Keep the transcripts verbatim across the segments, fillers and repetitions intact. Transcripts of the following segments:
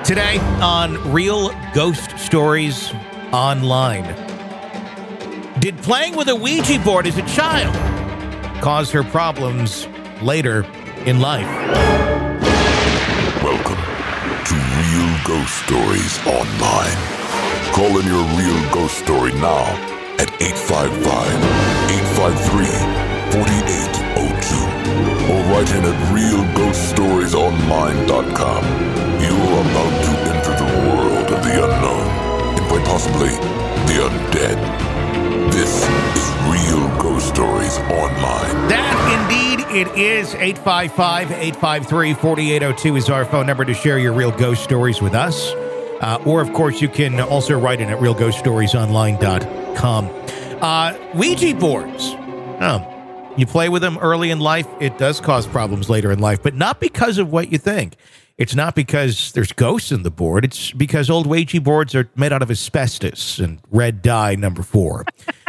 Today on Real Ghost Stories Online. Did playing with a Ouija board as a child cause her problems later in life? Welcome to Real Ghost Stories Online. Call in your real ghost story now at eight five five, eight five three, four eight zero two or write in at real ghost stories online dot com. You are about to enter the world of the unknown and quite possibly the undead. This is Real Ghost Stories Online. That indeed it is. eight five five, eight five three, four eight zero two is our phone number to share your real ghost stories with us. Uh, or, of course, you can also write in at real ghost stories online dot com. Uh, Ouija boards. Oh, you play with them early in life, it does cause problems later in life, but not because of what you think. It's not because there's ghosts in the board. It's because old Ouija boards are made out of asbestos and red dye number four.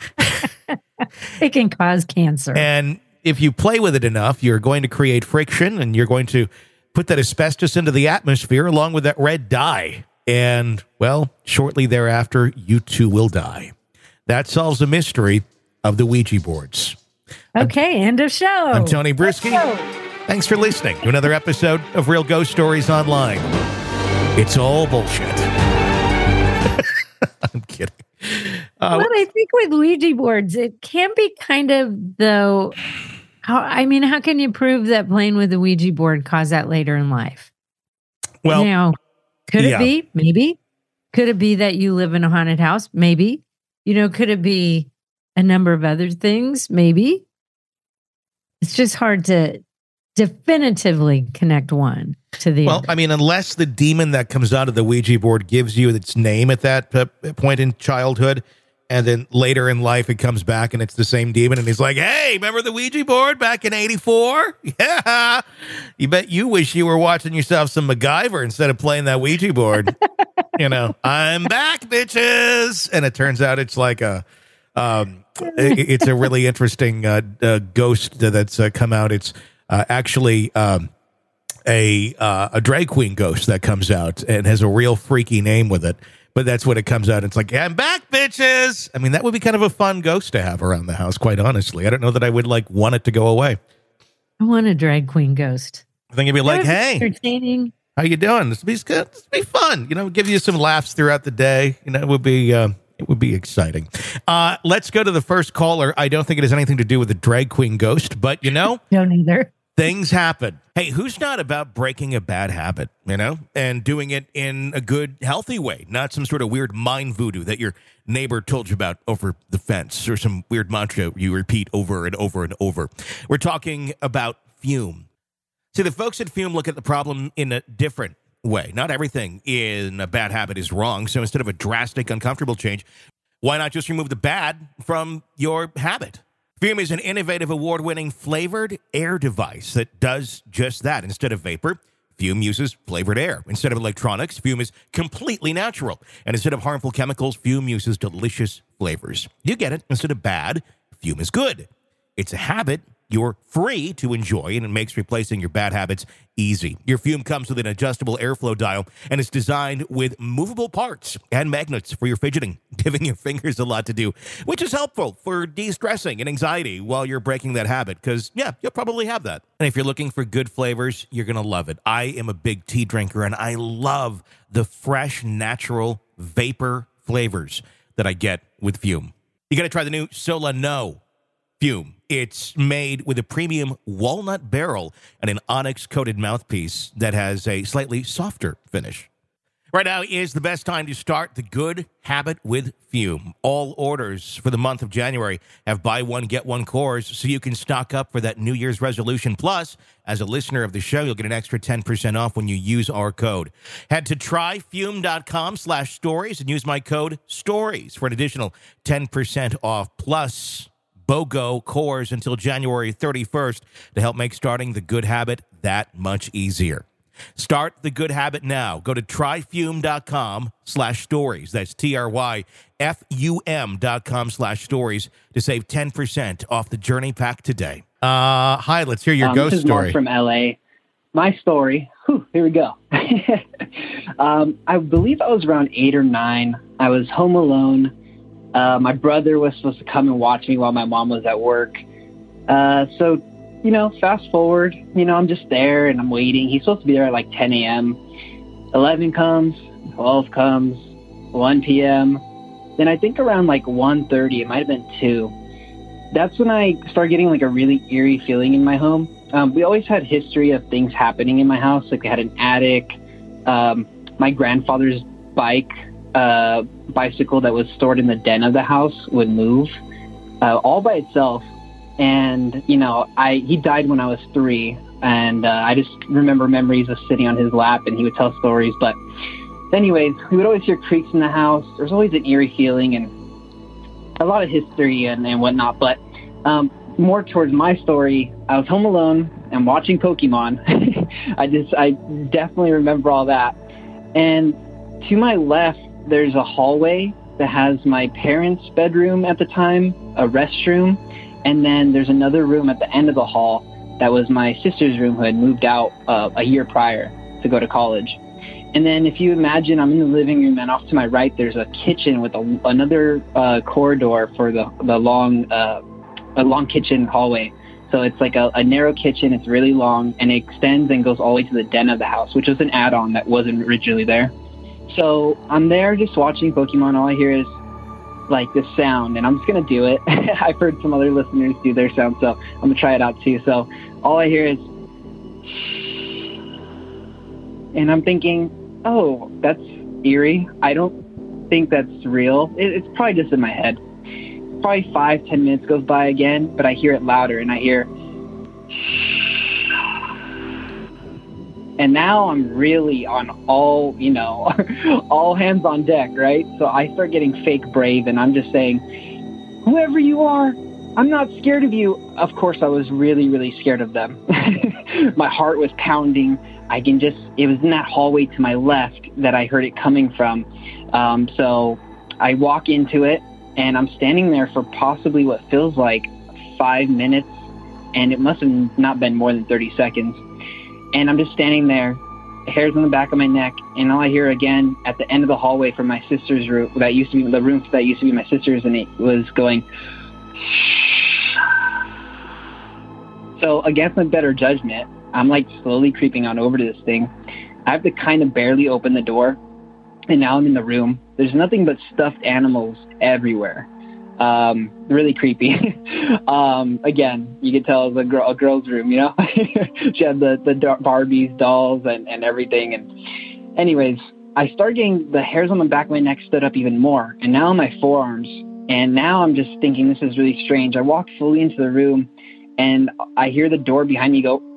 It can cause cancer. And if you play with it enough, you're going to create friction, and you're going to put that asbestos into the atmosphere along with that red dye. And, well, shortly thereafter, you too will die. That solves the mystery of the Ouija boards. Okay, I'm, end of show. I'm Tony Brisky. Thanks for listening to another episode of Real Ghost Stories Online. It's all bullshit. I'm kidding. Uh, well, I think with Ouija boards, it can be kind of, though, how, I mean, how can you prove that playing with a Ouija board caused that later in life? Well, now, could it yeah. be? Maybe. Could it be that you live in a haunted house? Maybe. You know, could it be a number of other things? Maybe. It's just hard to definitively connect one to the well, other. I mean, unless the demon that comes out of the Ouija board gives you its name at that uh, point in childhood, and then later in life it comes back and it's the same demon, and he's like, hey, remember the Ouija board back in eighty-four? Yeah. You bet you wish you were watching yourself some MacGyver instead of playing that Ouija board. You know, I'm back, bitches. And it turns out it's like a, um, it, it's a really interesting uh, uh, ghost that's uh, come out. It's uh, actually um, a uh, a drag queen ghost that comes out and has a real freaky name with it. But that's when it comes out. It's like, I'm back, bitches. I mean, that would be kind of a fun ghost to have around the house, quite honestly. I don't know that I would like want it to go away. I want a drag queen ghost. I think it'd be like, That would be hey, entertaining. how you doing? This would be good. This would be fun. You know, give you some laughs throughout the day. You know, it would be uh, it would be exciting. Uh, let's go to the first caller. I don't think it has anything to do with the drag queen ghost, but you know, Don't either. things happen. Hey, who's not about breaking a bad habit, you know, and doing it in a good, healthy way, not some sort of weird mind voodoo that your neighbor told you about over the fence or some weird mantra you repeat over and over and over. We're talking about Fume. See, the folks at Fume look at the problem in a different way. Not everything in a bad habit is wrong. So instead of a drastic, uncomfortable change, why not just remove the bad from your habit? Fume is an innovative, award-winning flavored air device that does just that. Instead of vapor, Fume uses flavored air. Instead of electronics, Fume is completely natural. And instead of harmful chemicals, Fume uses delicious flavors. You get it. Instead of bad, Fume is good. It's a habit you're free to enjoy, and it makes replacing your bad habits easy. Your Fume comes with an adjustable airflow dial, and it's designed with movable parts and magnets for your fidgeting, giving your fingers a lot to do, which is helpful for de-stressing and anxiety while you're breaking that habit, because, yeah, you'll probably have that. And if you're looking for good flavors, you're going to love it. I am a big tea drinker, and I love the fresh, natural vapor flavors that I get with Fume. You got to try the new Solano Fume. It's made with a premium walnut barrel and an onyx-coated mouthpiece that has a slightly softer finish. Right now is the best time to start the good habit with Fume. All orders for the month of January have buy one, get one cores, so you can stock up for that New Year's resolution. Plus, as a listener of the show, you'll get an extra ten percent off when you use our code. Head to tryfume.com slash stories and use my code STORIES for an additional ten percent off. Plus, BOGO cores until January thirty-first to help make starting the good habit that much easier. Start the good habit now. Go to tryfume.com slash stories. That's T-R-Y-F-U-M dot com slash stories to save ten percent off the journey pack today. Uh, hi, let's hear your um, ghost this is story. Mark from L A. my story, whew, here we go. um, I believe I was around eight or nine. I was home alone. Uh, my brother was supposed to come and watch me while my mom was at work. Uh, so, you know, fast forward, you know, I'm just there and I'm waiting. He's supposed to be there at like ten a.m. eleven comes, twelve comes, one p.m. Then I think around like one thirty, it might have been two. That's when I started getting like a really eerie feeling in my home. Um, we always had history of things happening in my house. Like we had an attic, um, my grandfather's bike, uh, bicycle that was stored in the den of the house would move, uh, all by itself. And, you know, I, he died when I was three, and, uh, I just remember memories of sitting on his lap and he would tell stories. But anyways, we would always hear creaks in the house. There's always an eerie feeling and a lot of history and, and whatnot. But, um, more towards my story, I was home alone and watching Pokemon. I just, I definitely remember all that. And to my left, there's a hallway that has my parents' bedroom at the time, a restroom, and then there's another room at the end of the hall that was my sister's room who had moved out uh, a year prior to go to college. And then if you imagine, I'm in the living room, and off to my right, there's a kitchen with a, another uh, corridor for the, the long, uh, a long kitchen hallway. So it's like a, a narrow kitchen. It's really long, and it extends and goes all the way to the den of the house, which was an add-on that wasn't originally there. So I'm there just watching Pokemon. All I hear is like this sound, and I'm just going to do it. I've heard some other listeners do their sound, so I'm going to try it out too. So all I hear is, and I'm thinking, oh, that's eerie. I don't think that's real. It, it's probably just in my head. Probably five, ten minutes goes by again, but I hear it louder, and I hear, and now I'm really on all, you know, all hands on deck, right? So I start getting fake brave, and I'm just saying, whoever you are, I'm not scared of you. Of course, I was really, really scared of them. My heart was pounding. I can just, it was in that hallway to my left that I heard it coming from. Um, so I walk into it, and I'm standing there for possibly what feels like five minutes, and it must have not been more than thirty seconds. And I'm just standing there, hairs on the back of my neck, and all I hear again at the end of the hallway from my sister's room, that used to be the room that used to be my sister's, and it was going. So against my better judgment, I'm like slowly creeping on over to this thing. I have to kind of barely open the door, and now I'm in the room. There's nothing but stuffed animals everywhere. Um, really creepy. um, again, you could tell it was a, girl, a girl's room, you know? She had the, the Barbies, dolls, and, and everything. And anyways, I started getting the hairs on the back of my neck stood up even more, and now on my forearms. And now I'm just thinking, this is really strange. I walk fully into the room, and I hear the door behind me go,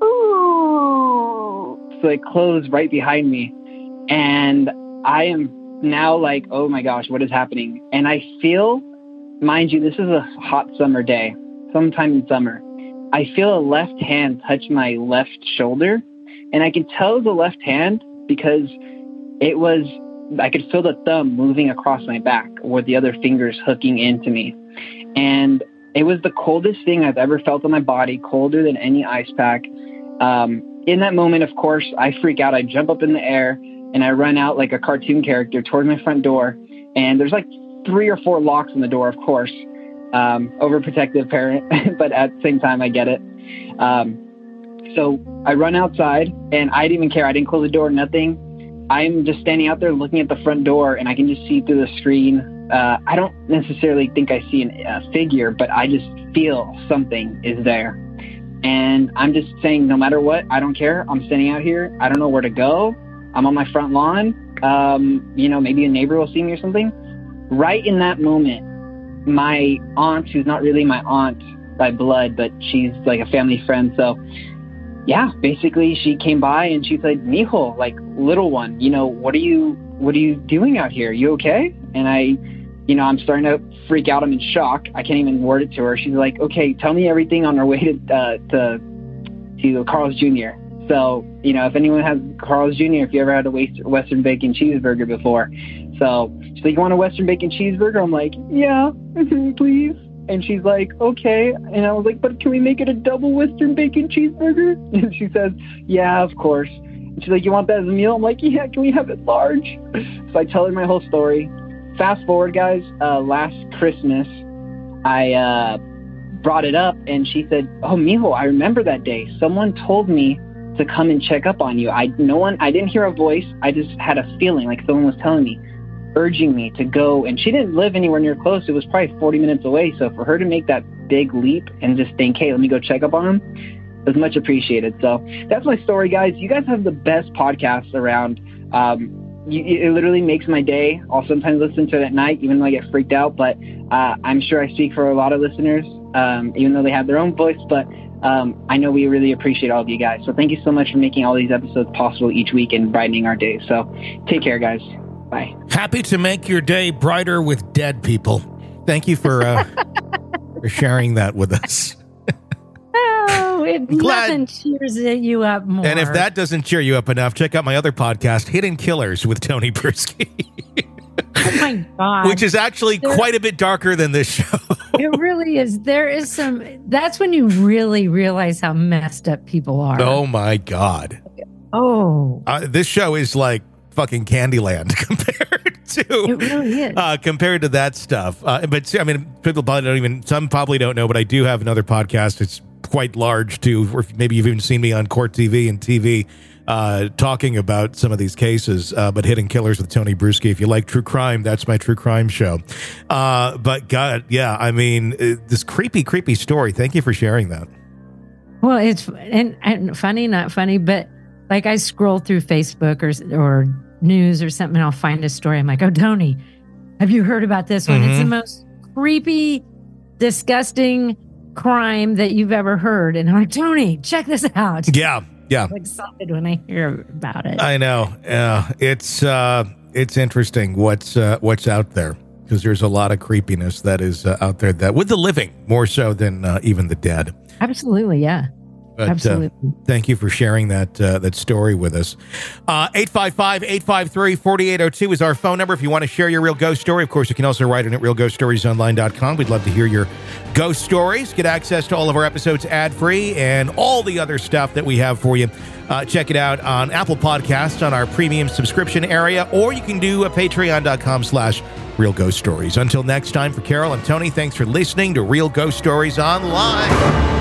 ooh. So it closed right behind me. And I am now like, oh my gosh, what is happening? And I feel, mind you, this is a hot summer day, sometime in summer. I feel a left hand touch my left shoulder, and I can tell it was a left hand because it was, I could feel the thumb moving across my back with the other fingers hooking into me. And it was the coldest thing I've ever felt on my body, colder than any ice pack. Um, in that moment, of course, I freak out. I jump up in the air, and I run out like a cartoon character towards my front door. And there's like three or four locks on the door, of course. Um, overprotective parent, but at the same time, I get it. Um, so I run outside, and I didn't even care. I didn't close the door, nothing. I'm just standing out there looking at the front door, and I can just see through the screen. Uh, I don't necessarily think I see a uh, figure, but I just feel something is there. And I'm just saying, no matter what, I don't care. I'm standing out here. I don't know where to go. I'm on my front lawn. Um, you know, maybe a neighbor will see me or something. Right in that moment, my aunt, who's not really my aunt by blood, but she's like a family friend. So yeah, basically she came by and she said, Mijo, like little one, you know, what are you, what are you doing out here? You okay? And I, you know, I'm starting to freak out. I'm in shock. I can't even word it to her. She's like, okay, tell me everything on our way to, uh, to, to Carl's Junior So, you know, if anyone has Carl's Junior, if you ever had a Western bacon cheeseburger before. So she's like, you want a Western bacon cheeseburger? I'm like, yeah, please. And she's like, okay. And I was like, but can we make it a double Western bacon cheeseburger? And she says, yeah, of course. And she's like, you want that as a meal? I'm like, yeah, can we have it large? So I tell her my whole story. Fast forward, guys, uh, last Christmas, I uh, brought it up, and she said, oh, mijo, I remember that day. Someone told me to come and check up on you. I no one, I didn't hear a voice. I just had a feeling like someone was telling me, urging me to go. And she didn't live anywhere near close. It was probably forty minutes away. So for her to make that big leap and just think, hey, let me go check up on him, it was much appreciated. So that's my story, guys. You guys have the best podcasts around. Um, you, it literally makes my day. I'll sometimes listen to it at night, even though I get freaked out. But uh, I'm sure I speak for a lot of listeners, um, even though they have their own voice. But um, I know we really appreciate all of you guys. So thank you so much for making all these episodes possible each week and brightening our day. So take care, guys. Bye. Happy to make your day brighter with dead people. Thank you for uh, for sharing that with us. Oh, it, nothing cheers you up more. And if that doesn't cheer you up enough, check out my other podcast, Hidden Killers with Tony Bruschi. Oh my God. Which is actually there, quite a bit darker than this show. It really is. There is some, that's when you really realize how messed up people are. Oh my God. Oh. Uh, this show is like fucking Candyland compared to it really is. Uh, compared to that stuff. Uh, but I mean, people probably don't even, some probably don't know, but I do have another podcast. It's quite large too. Or maybe you've even seen me on Court T V and T V uh, talking about some of these cases. Uh, but Hidden Killers with Tony Bruschi. If you like true crime, that's my true crime show. Uh, but God, yeah, I mean, uh, this creepy, creepy story. Thank you for sharing that. Well, it's and, and funny, not funny, but like I scroll through Facebook or or news or something, and I'll find a story. I'm like, oh, Tony, have you heard about this one? Mm-hmm. It's the most creepy, disgusting crime that you've ever heard. And I'm like, Tony, check this out. Yeah, yeah. I'm excited when I hear about it. I know. Yeah, it's uh, it's interesting what's uh, what's out there, because there's a lot of creepiness that is uh, out there that with the living more so than uh, even the dead. Absolutely, yeah. But, Absolutely. Uh, thank you for sharing that uh, that story with us. Uh, eight five five, eight five three, four eight zero two is our phone number if you want to share your real ghost story. Of course, you can also write it at real ghost stories online dot com. We'd love to hear your ghost stories. Get access to all of our episodes ad-free and all the other stuff that we have for you. Uh, check it out on Apple Podcasts on our premium subscription area, or you can do a patreon dot com slash real ghost stories. Until next time, for Carol and Tony, thanks for listening to Real Ghost Stories Online.